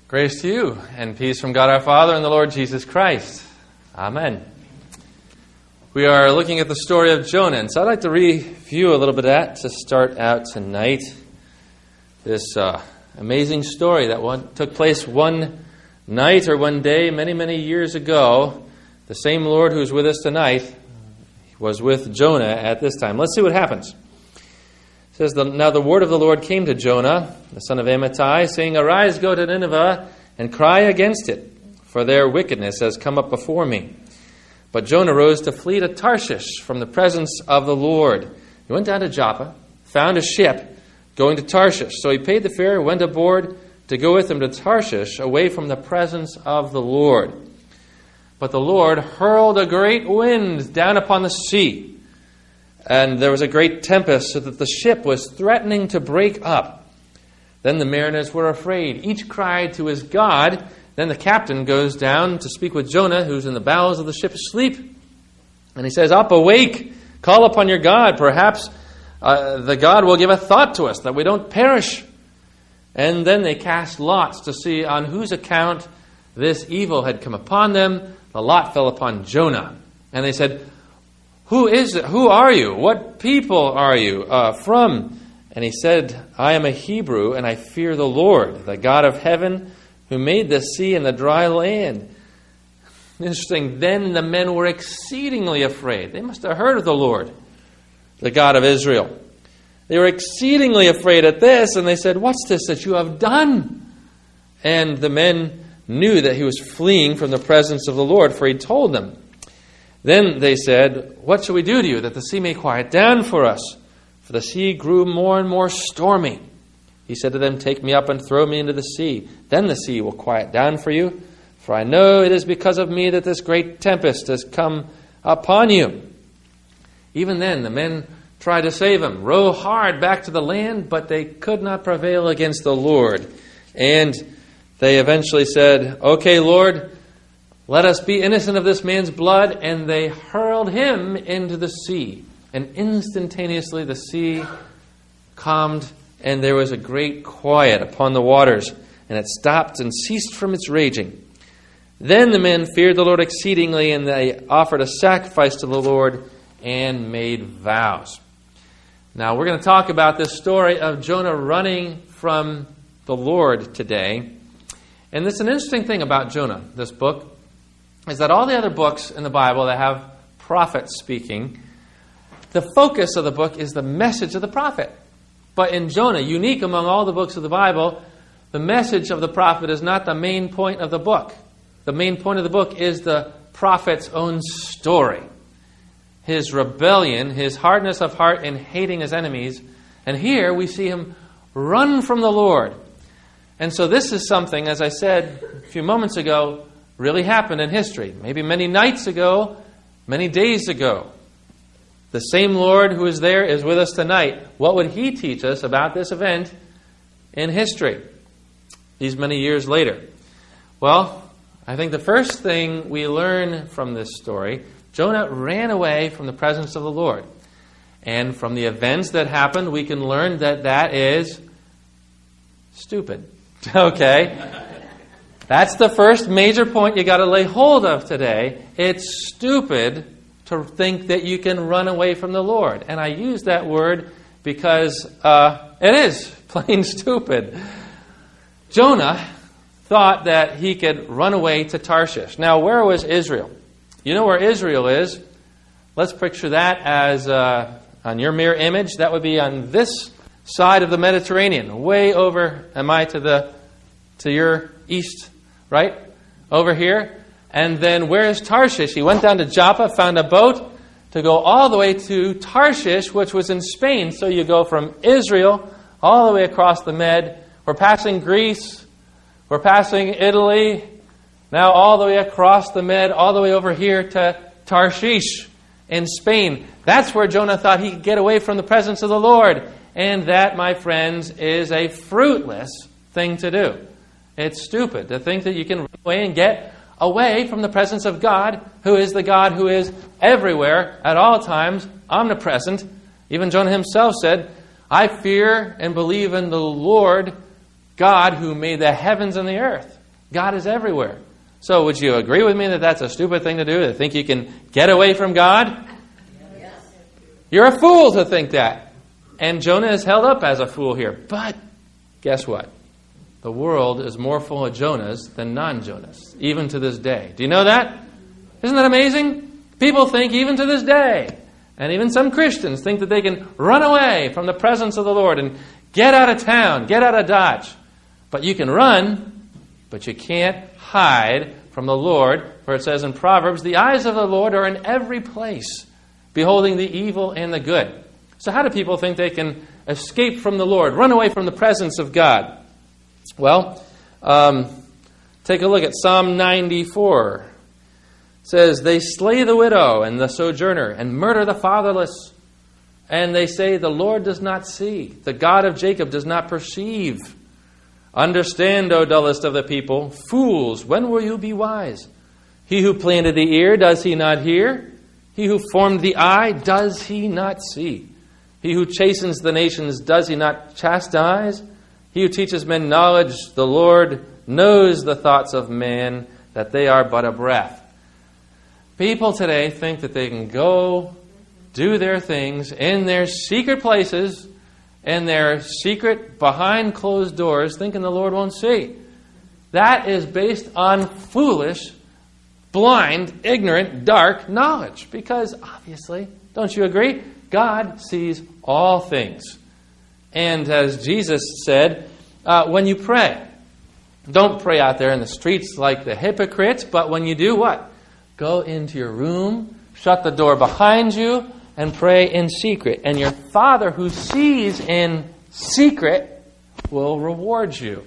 Grace to you, and peace from God our Father and the Lord Jesus Christ. Amen. We are looking at the story of Jonah, and so I'd like to review a little bit of that to start out tonight. This amazing story that took place one night or one day many, many years ago. The same Lord who's with us tonight was with Jonah at this time. Let's see what happens. It says, Now the word of the Lord came to Jonah, the son of Amittai, saying, Arise, go to Nineveh, and cry against it, for their wickedness has come up before me. But Jonah rose to flee to Tarshish from the presence of the Lord. He went down to Joppa, found a ship going to Tarshish. So he paid the fare, went aboard to go with him to Tarshish, away from the presence of the Lord. But the Lord hurled a great wind down upon the sea, and there was a great tempest, so that the ship was threatening to break up. Then the mariners were afraid. Each cried to his God. Then the captain goes down to speak with Jonah, who's in the bowels of the ship asleep. And he says, Up, awake, call upon your God. Perhaps the God will give a thought to us, that we don't perish. And then they cast lots to see on whose account this evil had come upon them. The lot fell upon Jonah. And they said, Who is it? Who are you? What people are you from? And he said, I am a Hebrew, and I fear the Lord, the God of heaven, who made the sea and the dry land. Interesting. Then the men were exceedingly afraid. They must have heard of the Lord, the God of Israel. They were exceedingly afraid at this, and they said, What's this that you have done? And the men knew that he was fleeing from the presence of the Lord, for he told them. Then they said, What shall we do to you, that the sea may quiet down for us? For the sea grew more and more stormy. He said to them, Take me up and throw me into the sea. Then the sea will quiet down for you. For I know it is because of me that this great tempest has come upon you. Even then the men tried to save him, row hard back to the land, but they could not prevail against the Lord. And they eventually said, Okay, Lord, let us be innocent of this man's blood. And they hurled him into the sea. And instantaneously the sea calmed, and there was a great quiet upon the waters. And it stopped and ceased from its raging. Then the men feared the Lord exceedingly, and they offered a sacrifice to the Lord and made vows. Now we're going to talk about this story of Jonah running from the Lord today. And this is an interesting thing about Jonah, this book, is that all the other books in the Bible that have prophets speaking, the focus of the book is the message of the prophet. But in Jonah, unique among all the books of the Bible, the message of the prophet is not the main point of the book. The main point of the book is the prophet's own story. His rebellion, his hardness of heart in hating his enemies. And here we see him run from the Lord. And so this is something, as I said a few moments ago, really happened in history. Maybe many nights ago, many days ago. The same Lord who is there is with us tonight. What would He teach us about this event in history these many years later? Well, I think the first thing we learn from this story, Jonah ran away from the presence of the Lord. And from the events that happened, we can learn that that is stupid. Okay? That's the first major point you got to lay hold of today. It's stupid to think that you can run away from the Lord. And I use that word because it is plain stupid. Jonah thought that he could run away to Tarshish. Now, where was Israel? You know where Israel is? Let's picture that as on your mirror image. That would be on this side of the Mediterranean, way over, to your east, right? Over here. And then where is Tarshish? He went down to Joppa, found a boat to go all the way to Tarshish, which was in Spain. So you go from Israel all the way across the Med. We're passing Greece. We're passing Italy. Now all the way across the Med, all the way over here to Tarshish in Spain. That's where Jonah thought he could get away from the presence of the Lord. And that, my friends, is a fruitless thing to do. It's stupid to think that you can run away and get away from the presence of God, who is the God who is everywhere, at all times, omnipresent. Even Jonah himself said, I fear and believe in the Lord God who made the heavens and the earth. God is everywhere. So would you agree with me that that's a stupid thing to do, to think you can get away from God? Yes. You're a fool to think that. And Jonah is held up as a fool here. But guess what? The world is more full of Jonahs than non-Jonahs, even to this day. Do you know that? Isn't that amazing? People think even to this day, and even some Christians think that they can run away from the presence of the Lord and get out of town, get out of Dodge. But you can run, but you can't hide from the Lord. For it says in Proverbs, the eyes of the Lord are in every place, beholding the evil and the good. So how do people think they can escape from the Lord, run away from the presence of God? Well, take a look at Psalm 94. It says, they slay the widow and the sojourner and murder the fatherless. And they say, the Lord does not see. The God of Jacob does not perceive. Understand, O dullest of the people. Fools, when will you be wise? He who planted the ear, does he not hear? He who formed the eye, does he not see? He who chastens the nations, does he not chastise? He who teaches men knowledge, the Lord knows the thoughts of man, that they are but a breath. People today think that they can go do their things in their secret places, in their secret behind closed doors, thinking the Lord won't see. That is based on foolish, blind, ignorant, dark knowledge. Because obviously, don't you agree? God sees all things. And as Jesus said, when you pray, don't pray out there in the streets like the hypocrites, but when you do what? Go into your room, shut the door behind you, and pray in secret. And your Father who sees in secret will reward you.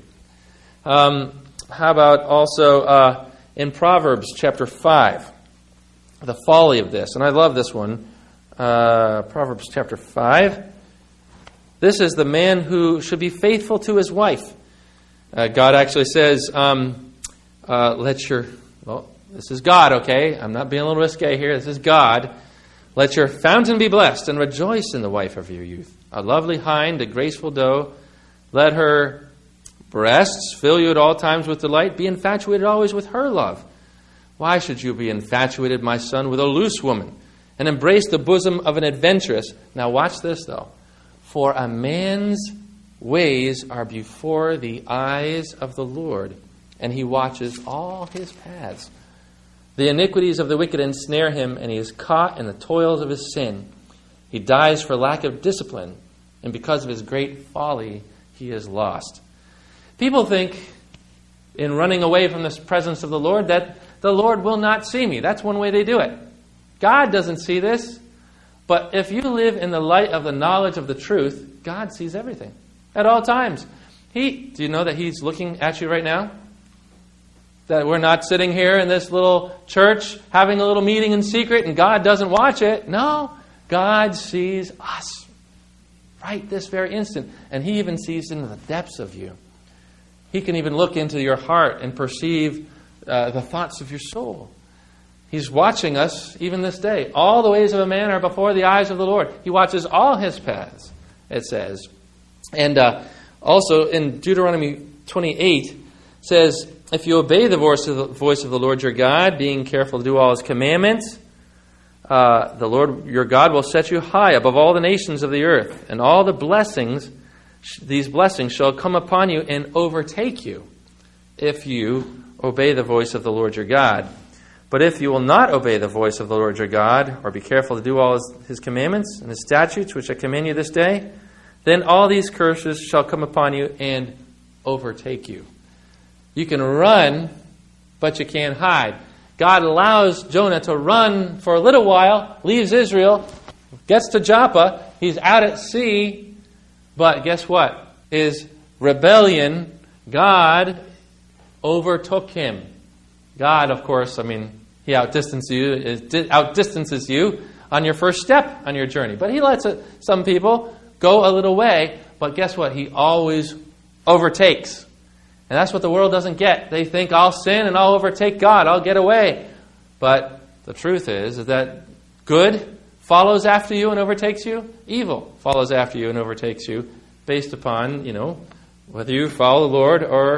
How about also in Proverbs chapter 5, the folly of this. And I love this one. Proverbs chapter 5. This is the man who should be faithful to his wife. God actually says, this is God, okay? I'm not being a little risque here. This is God. Let your fountain be blessed and rejoice in the wife of your youth. A lovely hind, a graceful doe. Let her breasts fill you at all times with delight. Be infatuated always with her love. Why should you be infatuated, my son, with a loose woman and embrace the bosom of an adventuress? Now watch this, though. For a man's ways are before the eyes of the Lord, and he watches all his paths. The iniquities of the wicked ensnare him, and he is caught in the toils of his sin. He dies for lack of discipline, and because of his great folly, he is lost. People think, in running away from the presence of the Lord, that the Lord will not see me. That's one way they do it. God doesn't see this. But if you live in the light of the knowledge of the truth, God sees everything at all times. Do you know that He's looking at you right now? That we're not sitting here in this little church having a little meeting in secret and God doesn't watch it. No, God sees us right this very instant. And He even sees into the depths of you. He can even look into your heart and perceive the thoughts of your soul. He's watching us even this day. All the ways of a man are before the eyes of the Lord. He watches all his paths, it says. And also in Deuteronomy 28 says, if you obey the voice of the Lord your God, being careful to do all His commandments, the Lord your God will set you high above all the nations of the earth, and all the blessings, these blessings shall come upon you and overtake you if you obey the voice of the Lord your God. But if you will not obey the voice of the Lord your God, or be careful to do all His commandments and His statutes, which I command you this day, then all these curses shall come upon you and overtake you. You can run, but you can't hide. God allows Jonah to run for a little while, leaves Israel, gets to Joppa, he's out at sea, but guess what? His rebellion, God overtook him. God, of course, He outdistances you on your first step on your journey. But He lets some people go a little way, but guess what? He always overtakes. And that's what the world doesn't get. They think, I'll sin and I'll overtake God. I'll get away. But the truth is that good follows after you and overtakes you. Evil follows after you and overtakes you based upon, whether you follow the Lord or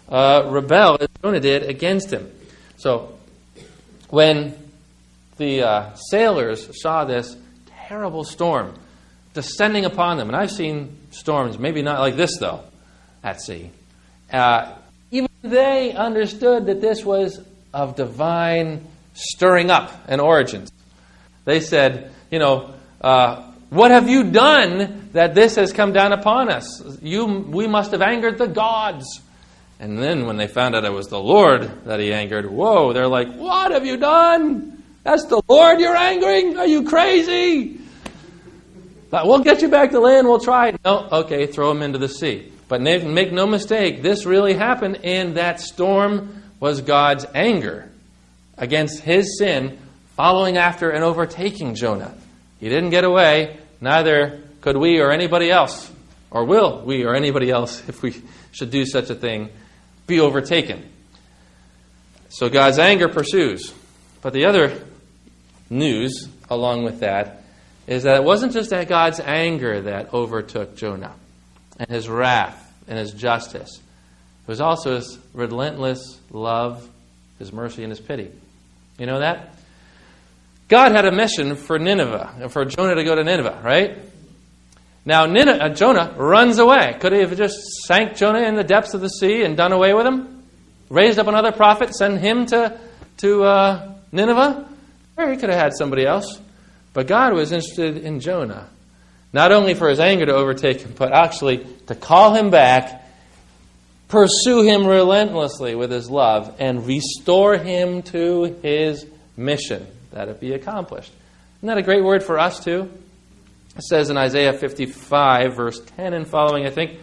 rebel as Jonah did against him. So when the sailors saw this terrible storm descending upon them, and I've seen storms, maybe not like this though, at sea, even they understood that this was of divine stirring up and origins. They said, what have you done that this has come down upon us? We must have angered the gods. And then when they found out it was the Lord that he angered, whoa, they're like, what have you done? That's the Lord you're angering? Are you crazy? But we'll get you back to land, we'll try. No, okay, throw him into the sea. But make no mistake, this really happened, and that storm was God's anger against his sin, following after and overtaking Jonah. He didn't get away, neither could we or anybody else, or will we or anybody else, if we should do such a thing, be overtaken. So God's anger pursues. But the other news along with that is that it wasn't just that God's anger that overtook Jonah and his wrath and his justice. It was also his relentless love, his mercy, and his pity. You know that? God had a mission for Nineveh, for Jonah to go to Nineveh, right? Now, Jonah runs away. Could he have just sank Jonah in the depths of the sea and done away with him? Raised up another prophet, send him to Nineveh? Or he could have had somebody else. But God was interested in Jonah. Not only for his anger to overtake him, but actually to call him back, pursue him relentlessly with his love, and restore him to his mission, that it be accomplished. Isn't that a great word for us too? It says in Isaiah 55, verse 10 and following, I think,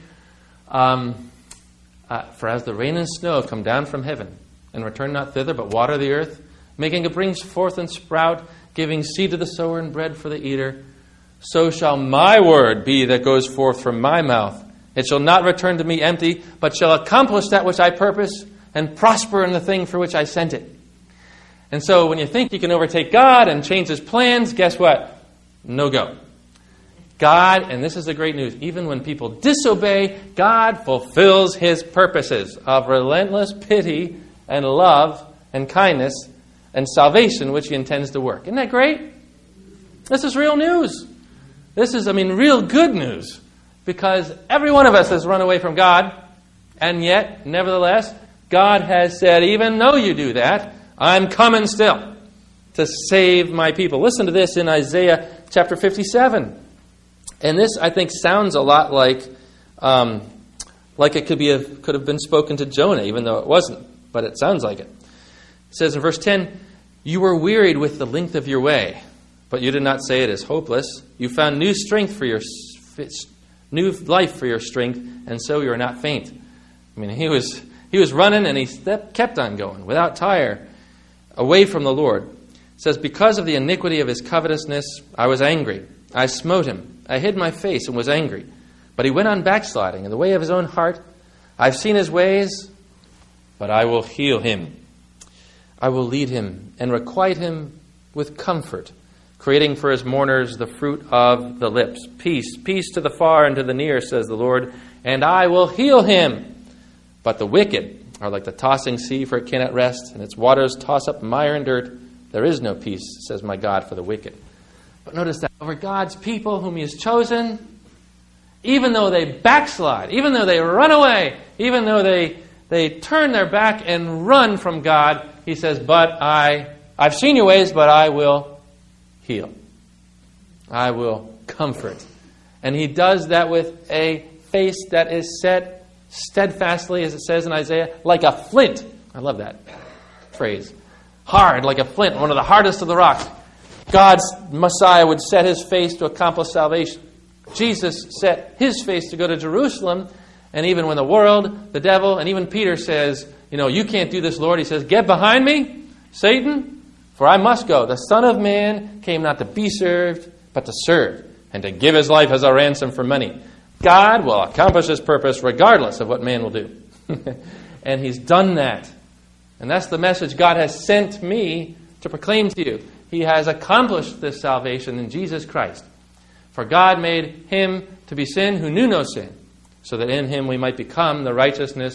for as the rain and snow come down from heaven, and return not thither, but water the earth, making it bring forth and sprout, giving seed to the sower and bread for the eater, so shall my word be that goes forth from my mouth. It shall not return to me empty, but shall accomplish that which I purpose, and prosper in the thing for which I sent it. And so when you think you can overtake God and change his plans, guess what? No go. God, and this is the great news, even when people disobey, God fulfills his purposes of relentless pity and love and kindness and salvation which he intends to work. Isn't that great? This is real news. This is, real good news. Because every one of us has run away from God, and yet, nevertheless, God has said, even though you do that, I'm coming still to save my people. Listen to this in Isaiah chapter 57. And this, I think, sounds a lot like it could have been spoken to Jonah, even though it wasn't. But it sounds like it. It says in verse 10, you were wearied with the length of your way, but you did not say it is hopeless. You found new strength for your new life for your strength, and so you are not faint. He was running, and he kept on going without tire, away from the Lord. It says, because of the iniquity of his covetousness, I was angry. I smote him. I hid my face and was angry. But he went on backsliding in the way of his own heart. I've seen his ways, but I will heal him. I will lead him and requite him with comfort, creating for his mourners the fruit of the lips. Peace, peace to the far and to the near, says the Lord, and I will heal him. But the wicked are like the tossing sea, for it cannot rest, and its waters toss up mire and dirt. There is no peace, says my God, for the wicked. But notice that over God's people whom he has chosen, even though they backslide, even though they run away, even though they turn their back and run from God, he says, but I've seen your ways, but I will heal. I will comfort. And he does that with a face that is set steadfastly, as it says in Isaiah, like a flint. I love that phrase. Hard, like a flint, one of the hardest of the rocks. God's Messiah would set his face to accomplish salvation. Jesus set his face to go to Jerusalem, and even when the world, the devil, and even Peter says, you can't do this, Lord. He says, get behind me, Satan, for I must go. The Son of Man came not to be served, but to serve, and to give his life as a ransom for many. God will accomplish his purpose regardless of what man will do. And he's done that. And that's the message God has sent me to proclaim to you. He has accomplished this salvation in Jesus Christ. For God made him to be sin who knew no sin, so that in him we might become the righteousness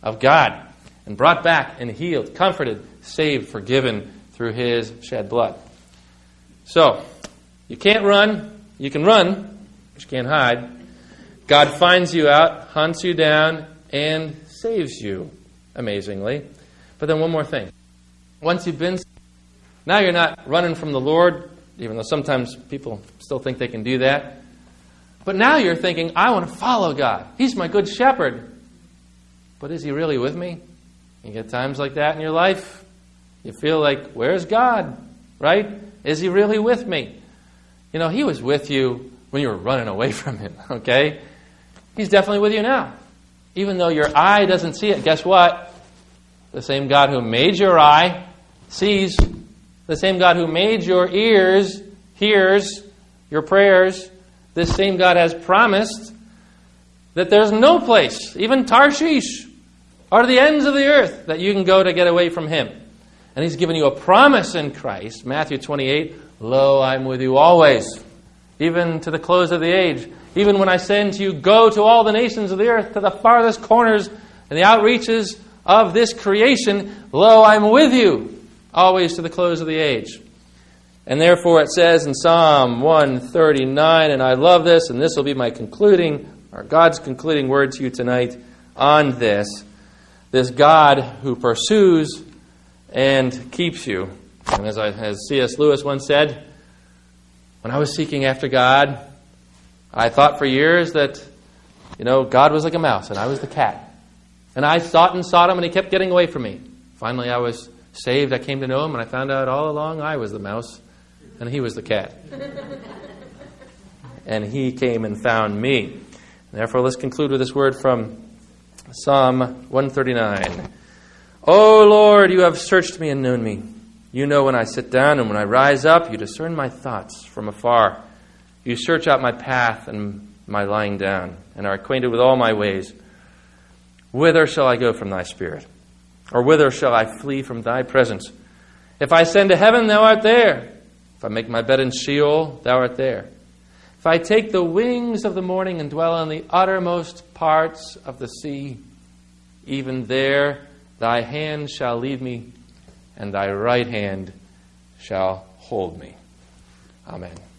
of God and brought back and healed, comforted, saved, forgiven through His shed blood. So, you can't run. You can run, but you can't hide. God finds you out, hunts you down, and saves you, amazingly. But then one more thing. Once you've been saved, now you're not running from the Lord, even though sometimes people still think they can do that. But now you're thinking, I want to follow God. He's my good shepherd. But is He really with me? You get times like that in your life. You feel like, where's God? Right? Is He really with me? You know, He was with you when you were running away from Him, okay? He's definitely with you now. Even though your eye doesn't see it, guess what? The same God who made your eye sees. The same God who made your ears hears your prayers. This same God has promised that there's no place, even Tarshish, or the ends of the earth, that you can go to get away from Him. And He's given you a promise in Christ. Matthew 28, Lo, I'm with you always, even to the close of the age. Even when I say unto you, go to all the nations of the earth, to the farthest corners and the outreaches of this creation, lo, I'm with you, always to the close of the age. And therefore it says in Psalm 139, and I love this, and this will be my concluding, or God's concluding word to you tonight on this God who pursues and keeps you. And as C.S. Lewis once said, when I was seeking after God, I thought for years that, God was like a mouse and I was the cat. And I sought and sought Him and He kept getting away from me. Finally I was saved, I came to know Him, and I found out all along I was the mouse and He was the cat. And He came and found me. Therefore, let's conclude with this word from Psalm 139. O Lord, you have searched me and known me. You know when I sit down and when I rise up. You discern my thoughts from afar. You search out my path and my lying down, and are acquainted with all my ways. Whither shall I go from thy spirit? Or whither shall I flee from thy presence? If I ascend to heaven, thou art there. If I make my bed in Sheol, thou art there. If I take the wings of the morning and dwell in the uttermost parts of the sea, even there thy hand shall lead me, and thy right hand shall hold me. Amen.